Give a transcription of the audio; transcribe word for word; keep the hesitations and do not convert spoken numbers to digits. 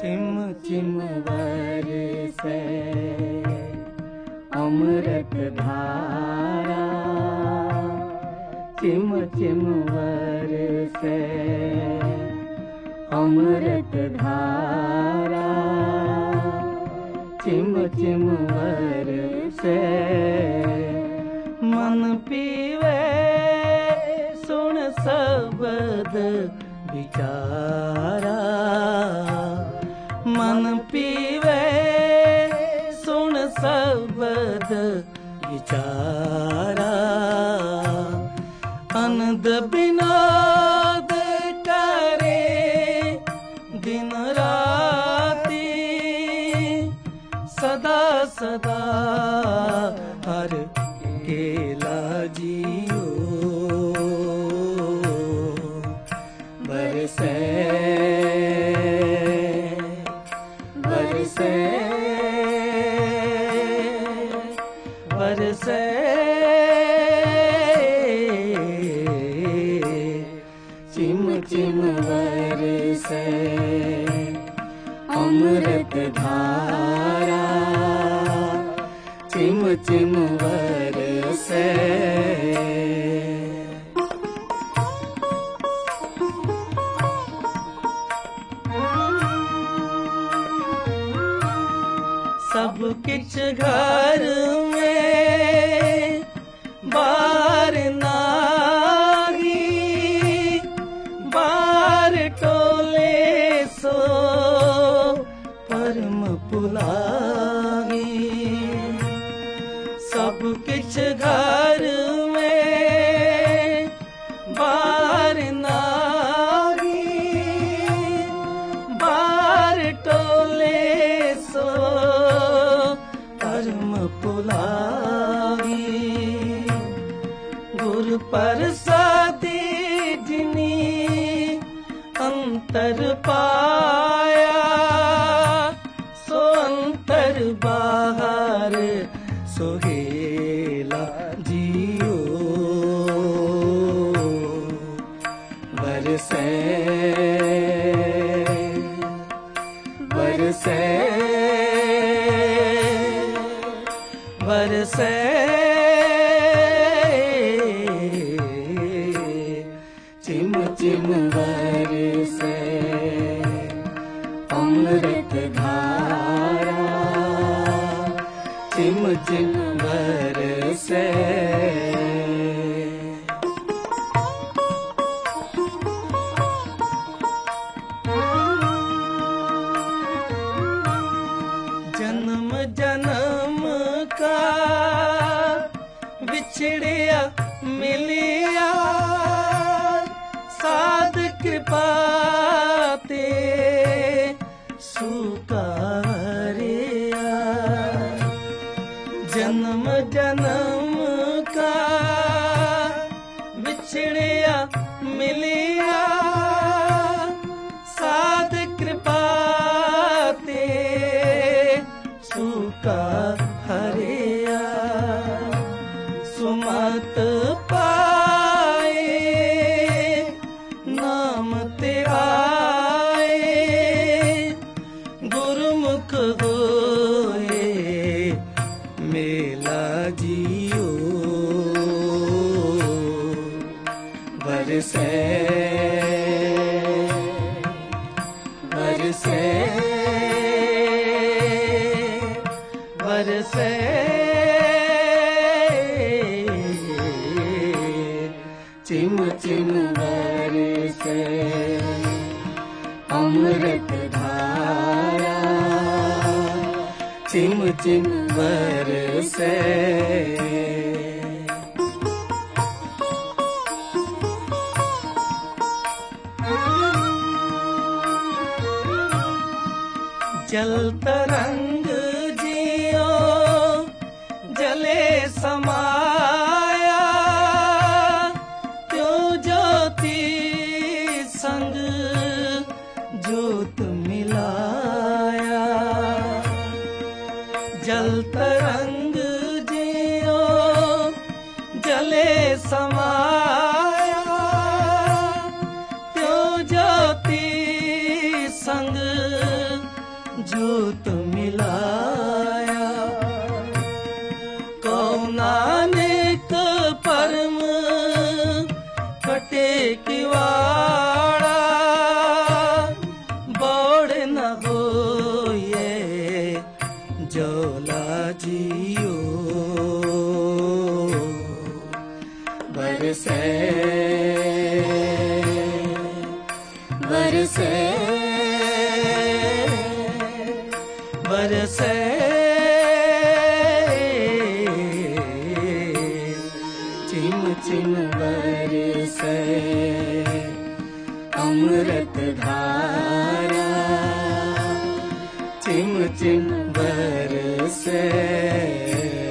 चिम चिम बरसे अमृत धारा, चिम चिम बरसे अमृत धारा, चिम चिम बरसे मन पीवे सुन शब्द विचारा, मन पीवे सुन शब्द विचारा, अनंद विनोद करे दिन राती, सदा सदा हर केला जियो, बरसे बरसे बरसे चिम चिम बरसे अमृत धारा, चिम चिम बरसे सब किछ घर में बार नागी, बार टोले सो परम पुलागी, सब किछ घर में बार नागी, बार टोले सो परम पुलागी, गुर प्रसादी जिनी अंतर पाया, सो अंतर बाहर सोहेला जियो, बरसे बरसे बरसे चिम चिम बरसे अमृत धारा, चिम चिम बरसे जन्म जन्म का बिछड़िया मिलिया, साध कृपा ते सुकारिया, जन्म जन्म का बिछड़िया मिलिया, साध कृपा ते सुका हरिया, सुमत पाए नाम तेरा गुरुमुख होए मेला जियो, बरसे बरसे बरसे चिम चिम बरसे अमृत धारा, चिम चिम बरसे जल तरंग जियो जले समाया, क्यों ज्योति संग ज्योत मिलाया, जल तरंग जियो जले समाया, क्यों ज्योति संग बरसे बरसे बरसे चिम चिम बरसे अमृत धारा चिम चिम बरसे